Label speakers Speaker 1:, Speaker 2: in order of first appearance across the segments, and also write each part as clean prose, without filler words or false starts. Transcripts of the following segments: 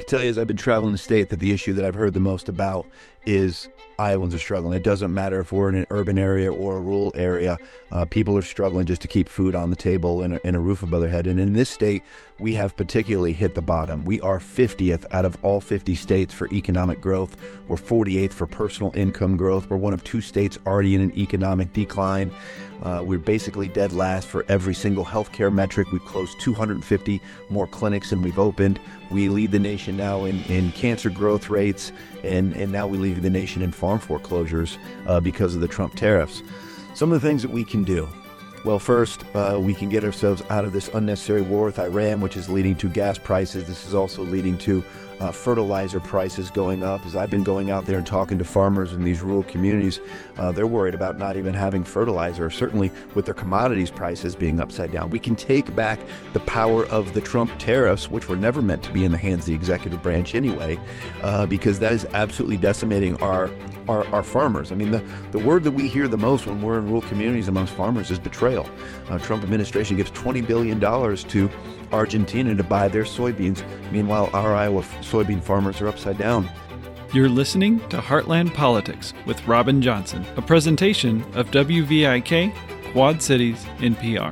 Speaker 1: tell you, as I've been traveling the state, that the issue that I've heard the most about is Iowans are struggling. It doesn't matter if we're in an urban area or a rural area. People are struggling just to keep food on the table and a roof above their head. And in this state, we have particularly hit the bottom. We are 50th out of all 50 states for economic growth. We're 48th for personal income growth. We're one of 2 states already in an economic decline. We're basically dead last for every single healthcare metric. We've closed 250 more clinics than we've opened. We lead the nation now in cancer growth rates, and now we lead the nation in farm foreclosures because of the Trump tariffs. Some of the things that we can do. Well, first, we can get ourselves out of this unnecessary war with Iran, which is leading to gas prices. This is also leading to fertilizer prices going up. As I've been going out there and talking to farmers in these rural communities, they're worried about not even having fertilizer, certainly with their commodities prices being upside down. We can take back the power of the Trump tariffs, which were never meant to be in the hands of the executive branch anyway, because that is absolutely decimating our farmers. I mean, the word that we hear the most when we're in rural communities amongst farmers is betrayal. Trump administration gives $20 billion to Argentina to buy their soybeans. Meanwhile, our Iowa soybean farmers are upside down.
Speaker 2: You're listening to Heartland Politics with Robin Johnson, a presentation of WVIK, Quad Cities NPR.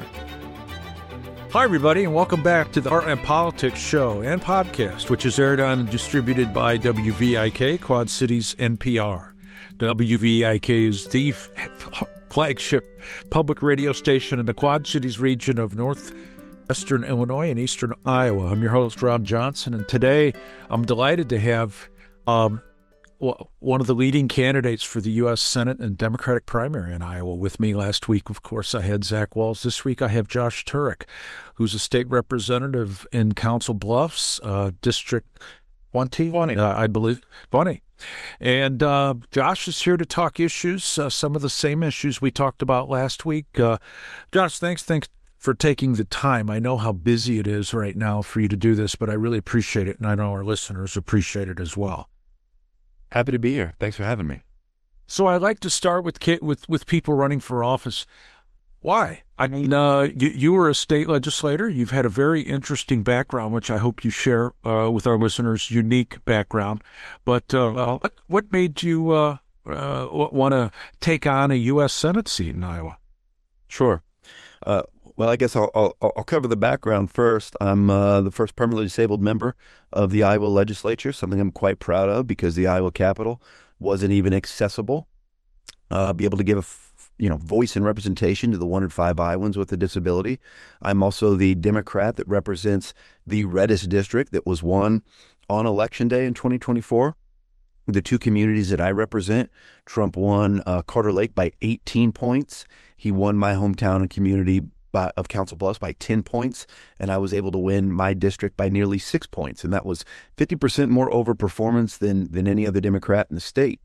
Speaker 3: Hi, everybody, and welcome back to the Heartland Politics show and podcast, which is aired on and distributed by WVIK, Quad Cities NPR. WVIK is the flagship public radio station in the Quad Cities region of northwestern Illinois and eastern Iowa. I'm your host, Rob Johnson, and today I'm delighted to have one of the leading candidates for the U.S. Senate and Democratic primary in Iowa with me. Last week, of course, I had Zach Walz. This week, I have Josh Turek, who's a state representative in Council Bluffs, District 20, I believe. 20. And Josh is here to talk issues, some of the same issues we talked about last week. Josh, thanks for taking the time. I know how busy it is right now for you to do this, but I really appreciate it, and I know our listeners appreciate it as well.
Speaker 1: Happy to be here. Thanks for having me.
Speaker 3: So I'd like to start with people running for office. Why? I mean, you were a state legislator. You've had a very interesting background, which I hope you share with our listeners, unique background. But what made you want to take on a U.S. Senate seat in Iowa?
Speaker 1: Sure. Well, I guess I'll cover the background first. I'm the first permanently disabled member of the Iowa legislature, something I'm quite proud of because the Iowa Capitol wasn't even accessible. Be able to give a voice and representation to the 1 in 5 Iowans with a disability. I'm also the Democrat that represents the reddest district that was won on Election Day in 2024. The 2 communities that I represent, Trump won Carter Lake by 18 points. He won my hometown and community of Council Bluffs by 10 points, and I was able to win my district by nearly 6 points, and that was 50% more overperformance than any other Democrat in the state.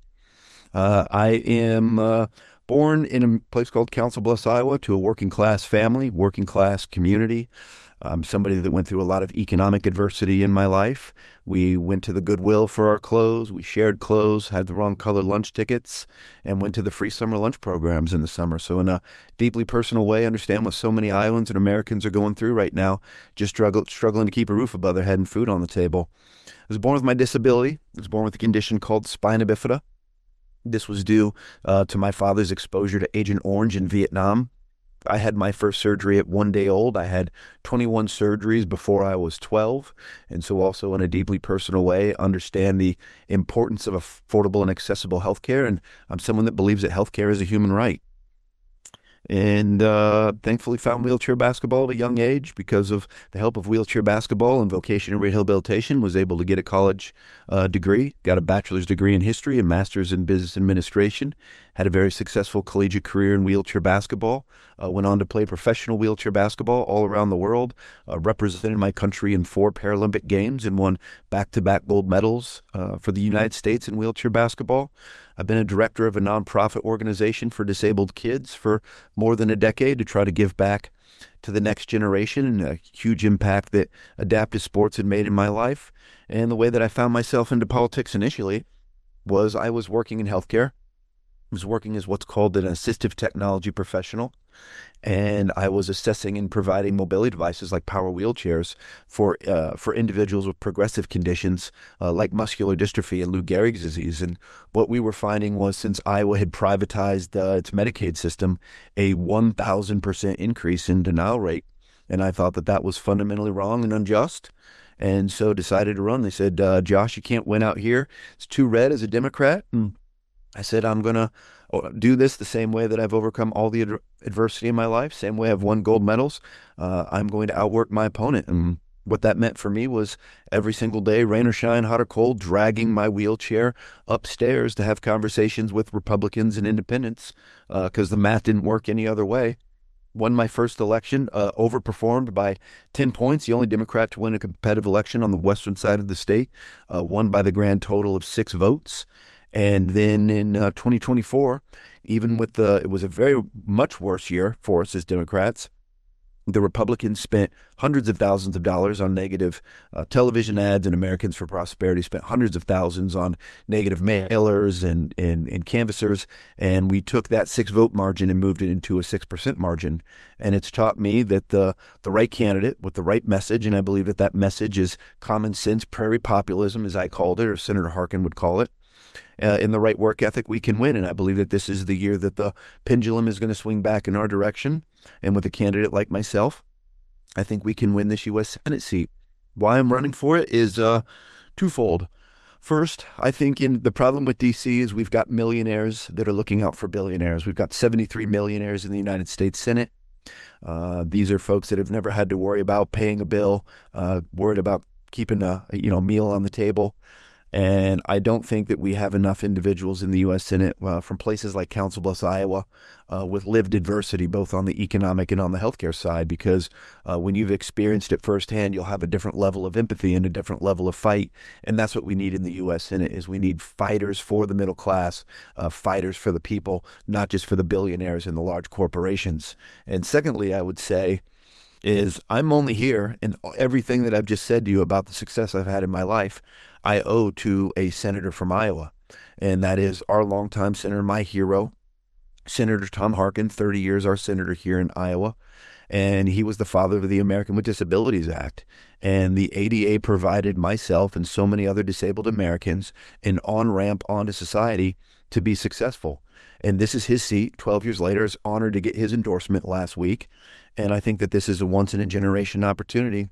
Speaker 1: I am born in a place called Council Bluffs, Iowa, to a working-class family, working-class community. I'm somebody that went through a lot of economic adversity in my life. We went to the Goodwill for our clothes. We shared clothes, had the wrong color lunch tickets, and went to the free summer lunch programs in the summer. So in a deeply personal way, I understand what so many Iowans and Americans are going through right now, just struggling to keep a roof above their head and food on the table. I was born with my disability. I was born with a condition called spina bifida. This was due to my father's exposure to Agent Orange in Vietnam. I had my first surgery at 1 day old. I had 21 surgeries before I was 12. And so also in a deeply personal way, understand the importance of affordable and accessible health care. And I'm someone that believes that health care is a human right. And thankfully found wheelchair basketball at a young age because of the help of wheelchair basketball and vocational rehabilitation, was able to get a college degree, got a bachelor's degree in history and master's in business administration, had a very successful collegiate career in wheelchair basketball, went on to play professional wheelchair basketball all around the world, represented my country in 4 Paralympic Games and won back-to-back gold medals for the United States in wheelchair basketball. I've been a director of a nonprofit organization for disabled kids for more than a decade to try to give back to the next generation, and a huge impact that adaptive sports had made in my life. And the way that I found myself into politics initially was I was working in healthcare. I was working as what's called an assistive technology professional. and I was assessing and providing mobility devices like power wheelchairs for individuals with progressive conditions like muscular dystrophy and Lou Gehrig's disease. And what we were finding was, since Iowa had privatized its Medicaid system, a 1,000% increase in denial rate. And I thought that that was fundamentally wrong and unjust, and so decided to run. They said, Josh, you can't win out here. It's too red as a Democrat. And I said, I'm going to do this the same way that I've overcome all the adversity in my life, same way I've won gold medals. I'm going to outwork my opponent. And what that meant for me was every single day, rain or shine, hot or cold, dragging my wheelchair upstairs to have conversations with Republicans and independents because the math didn't work any other way. Won my first election, overperformed by 10 points, the only Democrat to win a competitive election on the western side of the state, won by the grand total of 6 votes. And then in 2024, even with it was a very much worse year for us as Democrats. The Republicans spent hundreds of thousands of dollars on negative television ads, and Americans for Prosperity spent hundreds of thousands on negative mailers and canvassers. And we took that 6-vote margin and moved it into a 6% margin. And it's taught me that the right candidate with the right message, and I believe that that message is common sense, prairie populism, as I called it, or Senator Harkin would call it. In the right work ethic, we can win. And I believe that this is the year that the pendulum is going to swing back in our direction. And with a candidate like myself, I think we can win this U.S. Senate seat. Why I'm running for it is twofold. First, I think the problem with D.C. is we've got millionaires that are looking out for billionaires. We've got 73 millionaires in the United States Senate. These are folks that have never had to worry about paying a bill, worried about keeping a meal on the table. And I don't think that we have enough individuals in the U.S. Senate from places like Council Bluffs, Iowa, with lived adversity, both on the economic and on the healthcare side, because when you've experienced it firsthand, you'll have a different level of empathy and a different level of fight. And that's what we need in the U.S. Senate, is we need fighters for the middle class, fighters for the people, not just for the billionaires and the large corporations. And secondly, I would say, is I'm only here, and everything that I've just said to you about the success I've had in my life, I owe to a senator from Iowa, and that is our longtime senator, my hero, Senator Tom Harkin, 30 years our senator here in Iowa, and he was the father of the American with Disabilities Act, and the ADA provided myself and so many other disabled Americans an on-ramp onto society to be successful. And this is his seat. 12 years later, I was honored to get his endorsement last week, and I think that this is a once-in-a-generation opportunity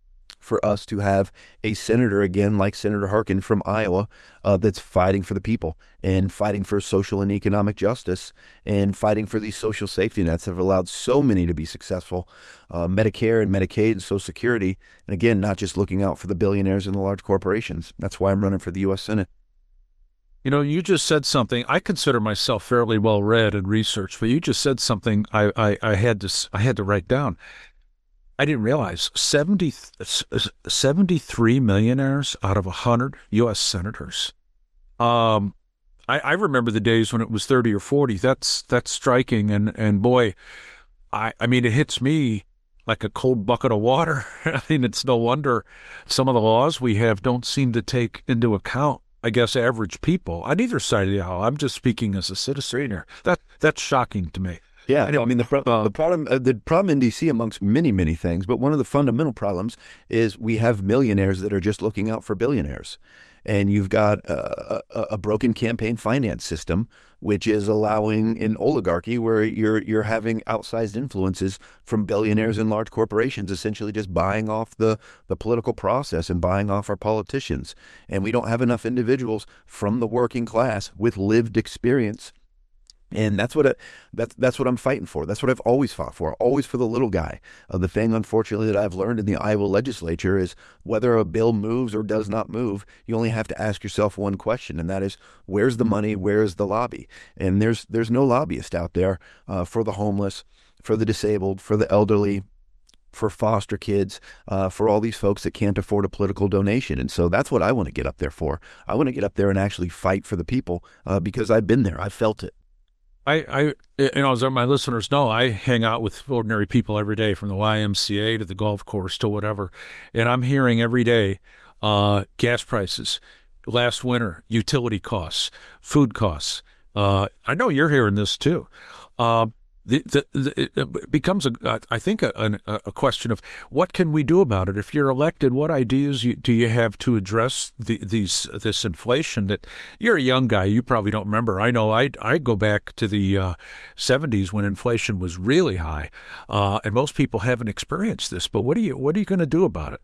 Speaker 1: for us to have a senator again like Senator Harkin from Iowa that's fighting for the people and fighting for social and economic justice and fighting for these social safety nets that have allowed so many to be successful, Medicare and Medicaid and Social Security, and again, not just looking out for the billionaires and the large corporations. That's why I'm running for the U.S. Senate.
Speaker 3: You know, you just said something. I consider myself fairly well read and researched, but you just said something I had to write down. I didn't realize 73 millionaires out of 100 U.S. senators. I remember the days when it was 30 or 40. That's striking, and boy, I mean, it hits me like a cold bucket of water. I mean, it's no wonder some of the laws we have don't seem to take into account, I guess, average people on either side of the aisle. I'm just speaking as a citizen here. That's shocking to me.
Speaker 1: Yeah, I mean, the problem in D.C., amongst many, many things, but one of the fundamental problems is we have millionaires that are just looking out for billionaires. And you've got a broken campaign finance system, which is allowing an oligarchy where you're having outsized influences from billionaires and large corporations, essentially just buying off the political process and buying off our politicians. And we don't have enough individuals from the working class with lived experience. And that's what I'm fighting for. That's what I've always fought for, always for the little guy. The thing, unfortunately, that I've learned in the Iowa legislature is whether a bill moves or does not move, you only have to ask yourself one question, and that is, where's the money, where's the lobby? And there's no lobbyist out there for the homeless, for the disabled, for the elderly, for foster kids, for all these folks that can't afford a political donation. And so that's what I want to get up there for. I want to get up there and actually fight for the people because I've been there. I've felt it.
Speaker 3: As my listeners know, I hang out with ordinary people every day, from the YMCA to the golf course to whatever. And I'm hearing every day gas prices, last winter, utility costs, food costs. I know you're hearing this too. It becomes, I think, a question of what can we do about it? If you're elected, what ideas do you have to address this inflation that you're a young guy, you probably don't remember. I know I go back to the 70s when inflation was really high, and most people haven't experienced this. But what are you going to do about it?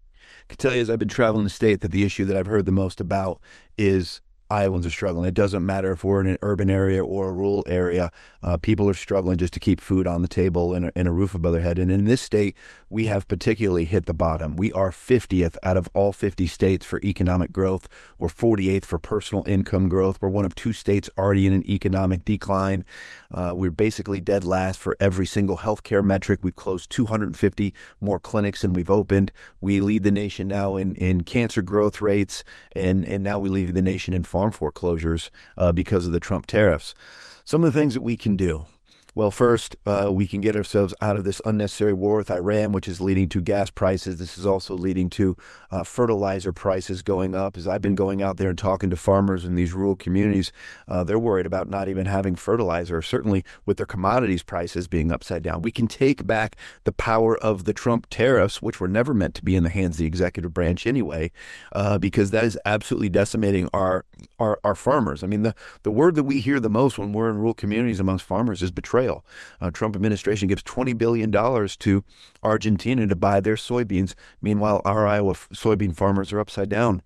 Speaker 1: I can tell you, as I've been traveling the state, that the issue that I've heard the most about is Iowans are struggling. It doesn't matter if we're in an urban area or a rural area. People are struggling just to keep food on the table and a roof above their head. And in this state, we have particularly hit the bottom. We are 50th out of all 50 states for economic growth. We're 48th for personal income growth. We're one of 2 states already in an economic decline. We're basically dead last for every single healthcare metric. We've closed 250 more clinics than we've opened. We lead the nation now in cancer growth rates, and now we lead the nation in farm foreclosures because of the Trump tariffs. Some of the things that we can do. Well, first, we can get ourselves out of this unnecessary war with Iran, which is leading to gas prices. This is also leading to fertilizer prices going up. As I've been going out there and talking to farmers in these rural communities, they're worried about not even having fertilizer, certainly with their commodities prices being upside down. We can take back the power of the Trump tariffs, which were never meant to be in the hands of the executive branch anyway, because that is absolutely decimating our farmers. I mean, the word that we hear the most when we're in rural communities amongst farmers is betrayal. Trump administration gives $20 billion to Argentina to buy their soybeans. Meanwhile, our Iowa soybean farmers are upside down.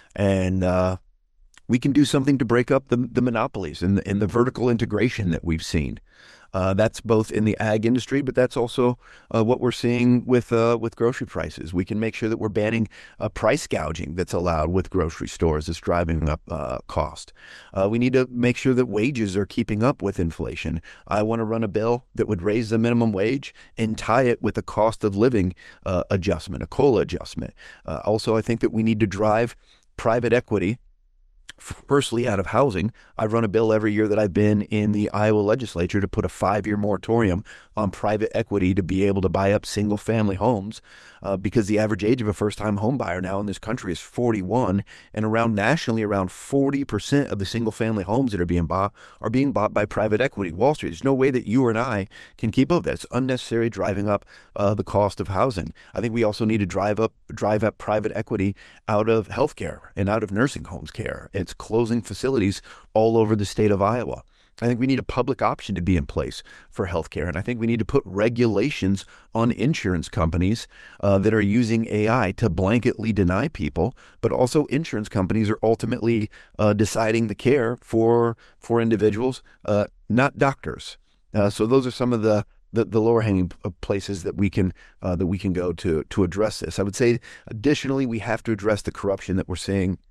Speaker 1: And we can do something to break up the monopolies and the vertical integration that we've seen. That's both in the ag industry, but that's also what we're seeing with grocery prices. We can make sure that we're banning price gouging that's allowed with grocery stores that's driving up cost. We need to make sure that wages are keeping up with inflation. I want to run a bill that would raise the minimum wage and tie it with a cost of living adjustment, a COLA adjustment. Also, I think that we need to drive private equity firstly out of housing. I've run a bill every year that I've been in the Iowa legislature to put a 5-year moratorium on private equity to be able to buy up single-family homes because the average age of a first-time home buyer now in this country is 41, and nationally, around 40% of the single-family homes that are being bought by private equity. Wall Street. There's no way that you or I can keep up with that. It's unnecessary driving up the cost of housing. I think we also need to drive up private equity out of healthcare and out of nursing homes care. It's closing facilities all over the state of Iowa. I think we need a public option to be in place for healthcare, and I think we need to put regulations on insurance companies that are using AI to blanketly deny people, but also insurance companies are ultimately deciding the care for individuals, not doctors. So those are some of the lower hanging places that we can go to address this. I would say, additionally, we have to address the corruption that we're seeing.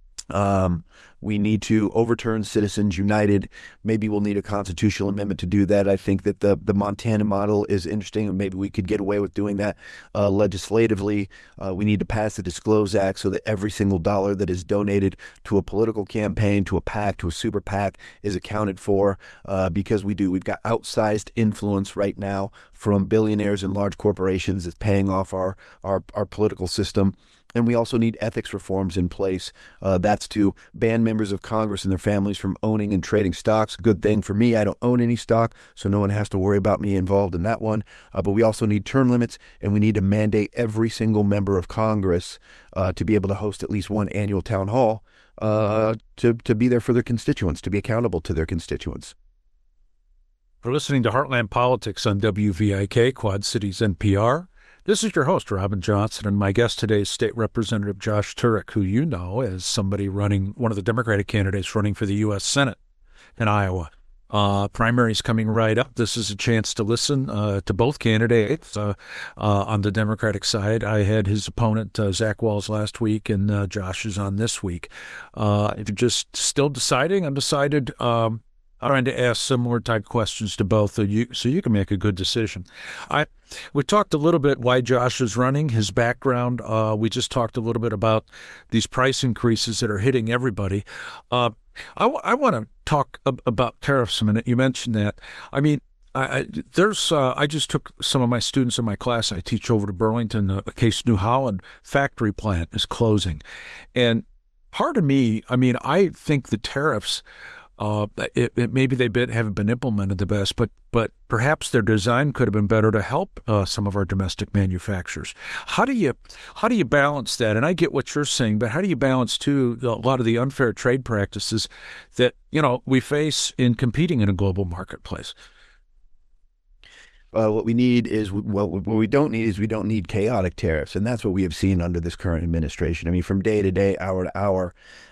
Speaker 1: We need to overturn Citizens United. Maybe we'll need a constitutional amendment to do that. I think that the Montana model is interesting, and maybe we could get away with doing that legislatively. We need to pass the Disclose Act so that every single dollar that is donated to a political campaign, to a PAC, to a super PAC is accounted for because we've got outsized influence right now from billionaires and large corporations that's paying off our political system. And we also need ethics reforms in place. That's to ban members of Congress and their families from owning and trading stocks. Good thing for me. I don't own any stock, so no one has to worry about me involved in that one. But we also need term limits, and we need to mandate every single member of Congress to be able to host at least one annual town hall to be there for their constituents, to be accountable to their constituents.
Speaker 3: We're listening to Heartland Politics on WVIK, Quad Cities NPR. This is your host, Robin Johnson, and my guest today is State Representative Josh Turek, who you know as somebody running, one of the Democratic candidates running for the U.S. Senate in Iowa. Primaries coming right up. This is a chance to listen to both candidates. On the Democratic side, I had his opponent, Zach Walz, last week, and Josh is on this week. If you're just still deciding, undecided, I'm trying to ask similar type questions to both of you so you can make a good decision. We talked a little bit why Josh is running, his background. We just talked a little bit about these price increases that are hitting everybody. I want to talk about tariffs a minute. You mentioned that. I mean, I just took some of my students in my class. I teach over to Burlington. The Case New Holland factory plant is closing. And part of me, I mean, I think the tariffs maybe haven't been implemented the best, but perhaps their design could have been better to help some of our domestic manufacturers. How do you balance that? And I get what you're saying, but how do you balance too a lot of the unfair trade practices that we face in competing in a global marketplace?
Speaker 1: What we need is what we don't need is we don't need chaotic tariffs, and that's what we have seen under this current administration. I mean, from day to day, hour to hour,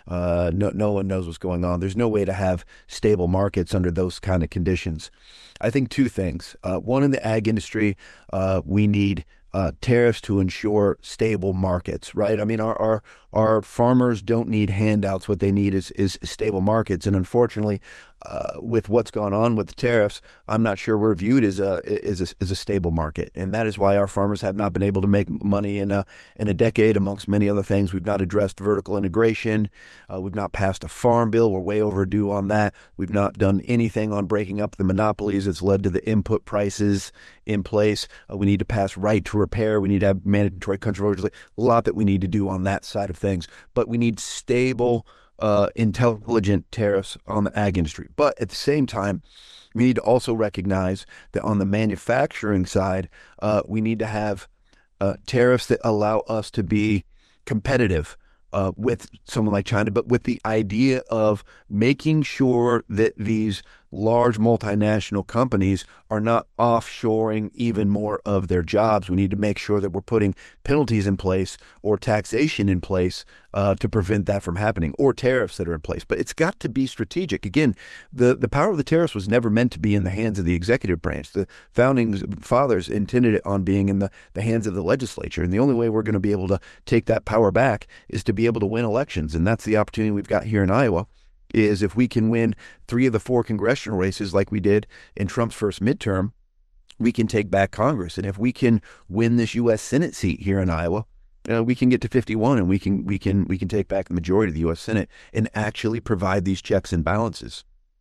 Speaker 1: no one knows what's going on. There's no way to have stable markets under those kind of conditions. I think two things. One, in the ag industry, we need tariffs to ensure stable markets, right? I mean, our farmers don't need handouts. What they need is stable markets. And unfortunately, with what's gone on with the tariffs, I'm not sure we're viewed as a stable market, and that is why our farmers have not been able to make money in a decade. Amongst many other things, we've not addressed vertical integration. We've not passed a farm bill. We're way overdue on that. We've not done anything on breaking up the monopolies that's led to the input prices in place. We need to pass right to repair. We need to have mandatory country roads. A lot that we need to do on that side of things, but we need stable, intelligent tariffs on the ag industry. But at the same time, we need to also recognize that on the manufacturing side, we need to have tariffs that allow us to be competitive with someone like China, but with the idea of making sure that these large multinational companies are not offshoring even more of their jobs. We need to make sure that we're putting penalties in place or taxation in place to prevent that from happening, or tariffs that are in place. But it's got to be strategic. Again, the power of the tariffs was never meant to be in the hands of the executive branch. The founding fathers intended it on being in the hands of the legislature. And the only way we're going to be able to take that power back is to be able to win elections. And that's the opportunity we've got here in Iowa. Is if we can win 3 of the 4 congressional races like we did in Trump's first midterm, we can take back Congress. And if we can win this U.S. Senate seat here in Iowa, we can get to 51 and we can take back the majority of the U.S. Senate and actually provide these checks and balances.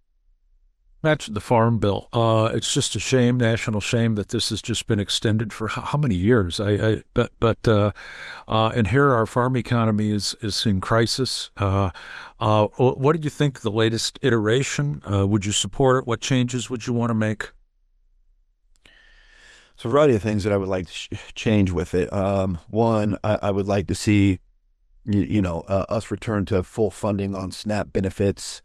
Speaker 3: That's the Farm Bill. It's just a shame, national shame, that this has just been extended for how many years? And here our farm economy is in crisis. What did you think of the latest iteration? Would you support it? What changes would you want to make?
Speaker 1: So a variety of things that I would like to change with it. One, I would like to see, us return to full funding on SNAP benefits.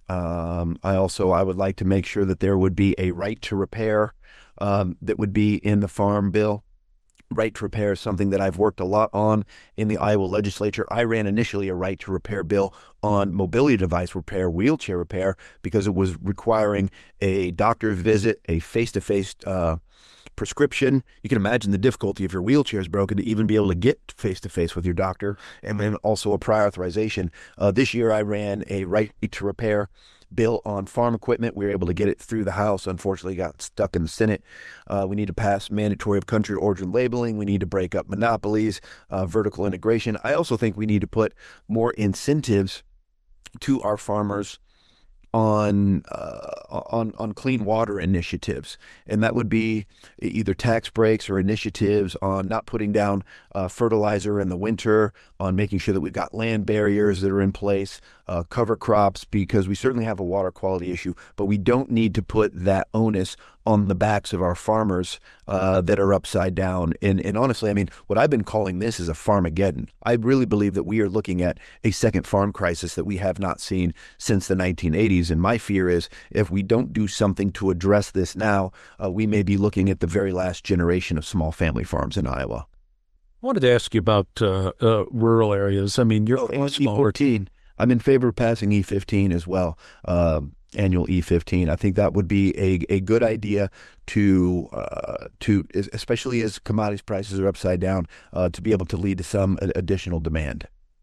Speaker 1: I would like to make sure that there would be a right to repair that would be in the Farm Bill. Right to repair is something that I've worked a lot on in the Iowa legislature. I ran initially a right to repair bill on mobility device repair, wheelchair repair, because it was requiring a doctor's visit, a face-to-face prescription. You can imagine the difficulty if your wheelchair is broken to even be able to get face-to-face with your doctor, and then also a prior authorization. This year I ran a right to repair bill on farm equipment. We were able to get it through the House. Unfortunately, got stuck in the Senate. We need to pass mandatory country origin labeling. We need to break up monopolies, vertical integration. I also think we need to put more incentives to our farmers on clean water initiatives, and that would be either tax breaks or initiatives on not putting down fertilizer in the winter, on making sure that we've got land barriers that are in place, cover crops, because we certainly have a water quality issue, but we don't need to put that onus on the backs of our farmers that are upside down. And honestly, I mean, what I've been calling this is a farmageddon. I really believe that we are looking at a second farm crisis that we have not seen since the 1980s. And my fear is if we don't do something to address this now, we may be looking at the very last generation of small family farms in Iowa.
Speaker 3: I wanted to ask you about rural areas. I mean, you're
Speaker 1: E14. I'm in favor of passing E15 as well. Annual E15. I think that would be a good idea to especially as commodities prices are upside down, to be able to lead to some additional demand.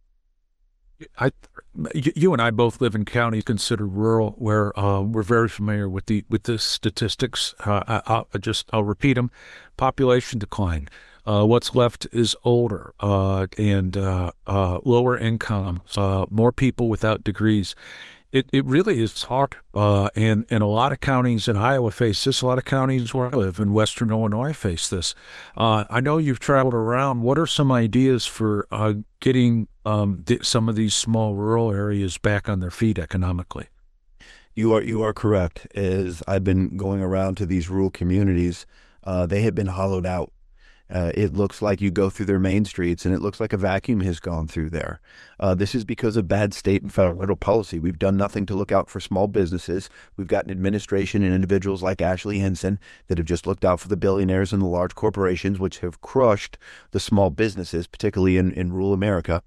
Speaker 3: You and I both live in counties considered rural, where we're very familiar with the statistics. I'll repeat them: population decline. What's left is older and lower income, more people without degrees. It really is hard, and a lot of counties in Iowa face this. A lot of counties where I live in Western Illinois face this. I know you've traveled around. What are some ideas for getting some of these small rural areas back on their feet economically?
Speaker 1: You are correct. As I've been going around to these rural communities, they have been hollowed out. It looks like you go through their main streets and it looks like a vacuum has gone through there. This is because of bad state and federal policy. We've done nothing to look out for small businesses. We've got an administration and individuals like Ashley Hinson that have just looked out for the billionaires and the large corporations, which have crushed the small businesses, particularly in rural America.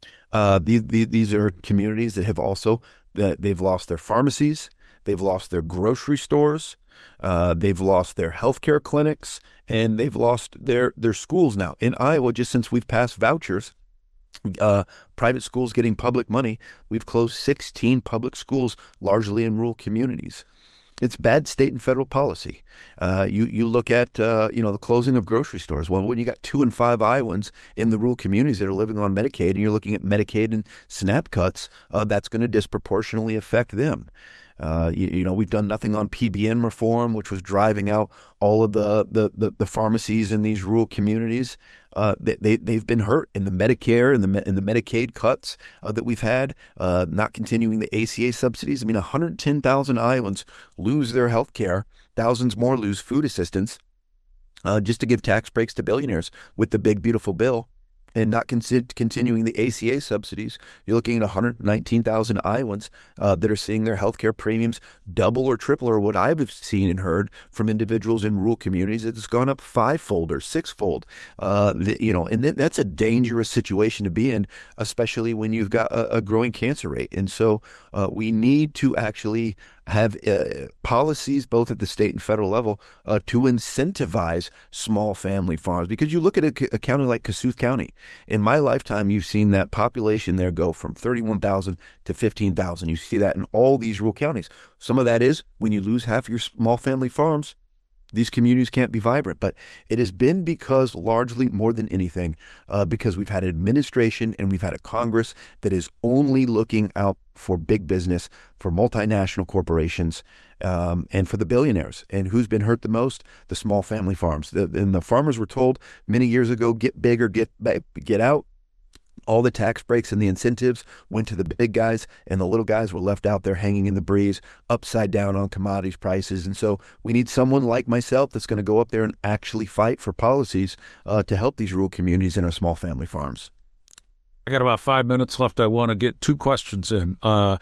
Speaker 1: These are communities that have also they've lost their pharmacies, they've lost their grocery stores, they've lost their healthcare clinics, and they've lost their schools now. In Iowa, just since we've passed vouchers, private schools getting public money, we've closed 16 public schools, largely in rural communities. It's bad state and federal policy. You look at the closing of grocery stores. Well, when you got 2 in 5 Iowans in the rural communities that are living on Medicaid, and you're looking at Medicaid and SNAP cuts, that's going to disproportionately affect them. We've done nothing on PBM reform, which was driving out all of the pharmacies in these rural communities. They've been hurt in the Medicare and the Medicaid cuts that we've had, not continuing the ACA subsidies. I mean, 110,000 Iowans lose their health care. Thousands more lose food assistance just to give tax breaks to billionaires with the big, beautiful bill. And not continuing the ACA subsidies, you're looking at 119,000 Iowans that are seeing their healthcare premiums double or triple, or what I've seen and heard from individuals in rural communities. It's gone up 5-fold or 6-fold. And that's a dangerous situation to be in, especially when you've got a growing cancer rate. And so we need to actually have policies both at the state and federal level to incentivize small family farms. Because you look at a county like Kossuth County. In my lifetime, you've seen that population there go from 31,000 to 15,000. You see that in all these rural counties. Some of that is when you lose half your small family farms, these communities can't be vibrant. But it has been because, largely more than anything, because we've had an administration and we've had a Congress that is only looking out for big business, for multinational corporations, and for the billionaires. And who's been hurt the most? The small family farms. And the farmers were told many years ago, get big or get out. All the tax breaks and the incentives went to the big guys, and the little guys were left out there hanging in the breeze, upside down on commodities prices. And so we need someone like myself that's going to go up there and actually fight for policies to help these rural communities and our small family farms.
Speaker 3: I got about 5 minutes left. I want to get 2 questions in.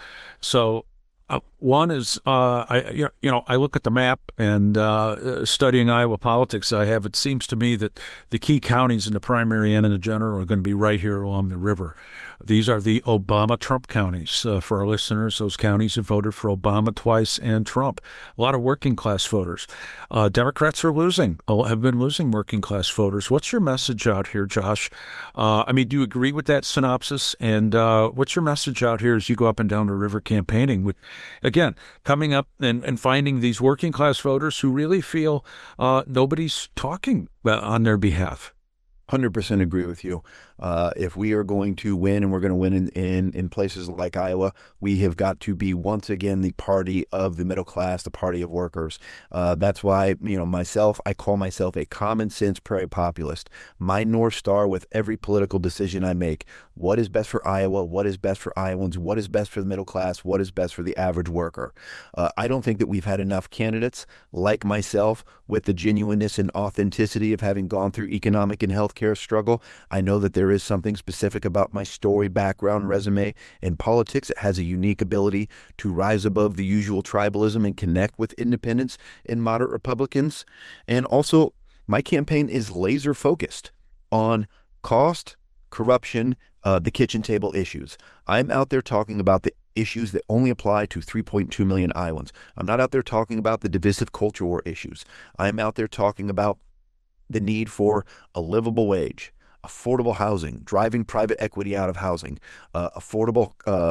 Speaker 3: One is, I look at the map and studying Iowa politics, it seems to me that the key counties in the primary and in the general are going to be right here along the river. These are the Obama-Trump counties. For our listeners, those counties have voted for Obama twice and Trump. A lot of working-class voters. Democrats have been losing working-class voters. What's your message out here, Josh? Do you agree with that synopsis? And what's your message out here as you go up and down the river campaigning with, again, coming up and finding these working-class voters who really feel nobody's talking on their behalf?
Speaker 1: 100% agree with you. If we are going to win, and we're going to win in places like Iowa, we have got to be once again the party of the middle class, the party of workers. That's why, I call myself a common sense prairie populist. My North Star with every political decision I make: what is best for Iowa? What is best for Iowans? What is best for the middle class? What is best for the average worker? I don't think that we've had enough candidates like myself with the genuineness and authenticity of having gone through economic and healthcare struggle. I know that there is something specific about my story, background, resume, and politics. It has a unique ability to rise above the usual tribalism and connect with independents and moderate Republicans. And also, my campaign is laser focused on cost, corruption, the kitchen table issues. I'm out there talking about the issues that only apply to 3.2 million Iowans. I'm not out there talking about the divisive culture war issues. I'm out there talking about the need for a livable wage, affordable housing, driving private equity out of housing, affordable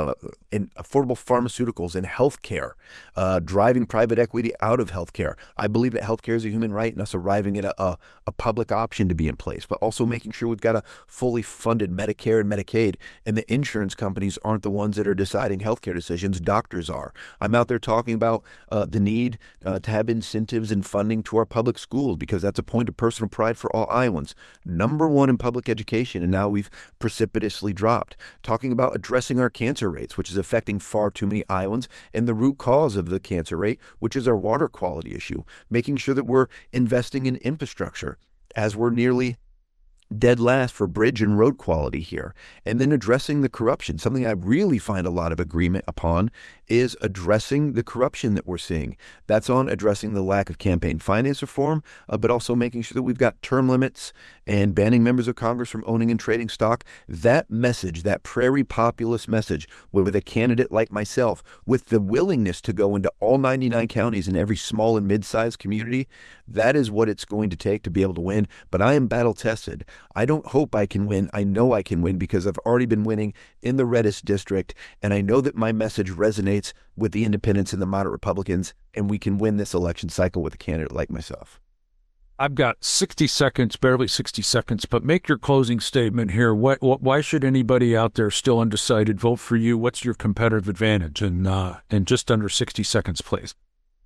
Speaker 1: pharmaceuticals and healthcare, driving private equity out of healthcare. I believe that healthcare is a human right, and us arriving at a public option to be in place, but also making sure we've got a fully funded Medicare and Medicaid, and the insurance companies aren't the ones that are deciding healthcare decisions. Doctors are. I'm out there talking about the need to have incentives and funding to our public schools, because that's a point of personal pride for all Iowans. Number one in public public education, and now we've precipitously dropped. Talking about addressing our cancer rates, which is affecting far too many Iowans, and the root cause of the cancer rate, which is our water quality issue. Making sure that we're investing in infrastructure, as we're nearly dead last for bridge and road quality here. And then addressing the corruption. Something I really find a lot of agreement upon is addressing the corruption that we're seeing. That's on addressing the lack of campaign finance reform, but also making sure that we've got term limits and banning members of Congress from owning and trading stock. That message, that prairie populist message, with a candidate like myself, with the willingness to go into all 99 counties in every small and mid-sized community, that is what it's going to take to be able to win. But I am battle-tested. I don't hope I can win. I know I can win because I've already been winning in the reddest district, and I know that my message resonates with the independents and the moderate Republicans, and we can win this election cycle with a candidate like myself.
Speaker 3: I've got 60 seconds, barely 60 seconds, but make your closing statement here. Why should anybody out there still undecided vote for you? What's your competitive advantage? And just under 60 seconds, please.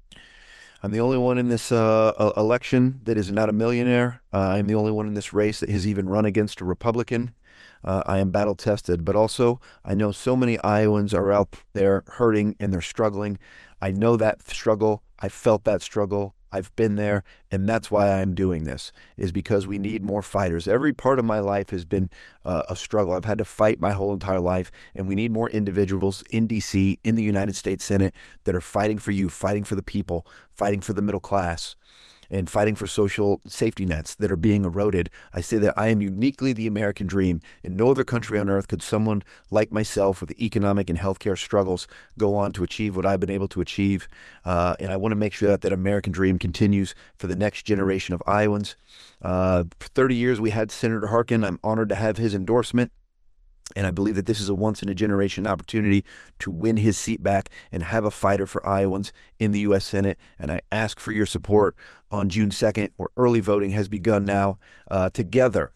Speaker 1: I'm the only one in this election that is not a millionaire. I'm the only one in this race that has even run against a Republican. I am battle-tested, but also I know so many Iowans are out there hurting and they're struggling. I know that struggle. I felt that struggle. I've been there, and that's why I'm doing this, is because we need more fighters. Every part of my life has been a struggle. I've had to fight my whole entire life, and we need more individuals in D.C., in the United States Senate, that are fighting for you, fighting for the people, fighting for the middle class, and fighting for social safety nets that are being eroded. I say that I am uniquely the American dream. In no other country on earth could someone like myself with economic and healthcare struggles go on to achieve what I've been able to achieve. And I want to make sure that American dream continues for the next generation of Iowans. For 30 years, we had Senator Harkin. I'm honored to have his endorsement. And I believe that this is a once-in-a-generation opportunity to win his seat back and have a fighter for Iowans in the U.S. Senate. And I ask for your support on June 2nd, where early voting has begun now. Together,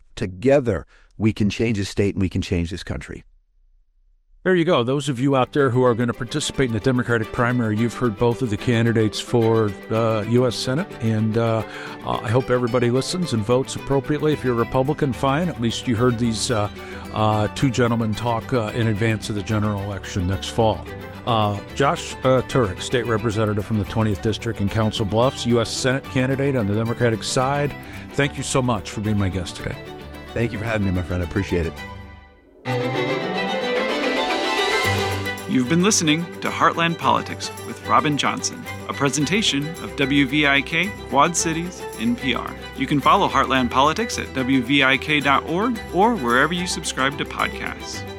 Speaker 1: we can change this state and we can change this country.
Speaker 3: There you go. Those of you out there who are going to participate in the Democratic primary, you've heard both of the candidates for the U.S. Senate, and I hope everybody listens and votes appropriately. If you're a Republican, fine. At least you heard these two gentlemen talk in advance of the general election next fall. Josh Turek, state representative from the 20th District in Council Bluffs, U.S. Senate candidate on the Democratic side. Thank you so much for being my guest today.
Speaker 1: Thank you for having me, my friend. I appreciate it.
Speaker 2: You've been listening to Heartland Politics with Robin Johnson, a presentation of WVIK Quad Cities NPR. You can follow Heartland Politics at WVIK.org or wherever you subscribe to podcasts.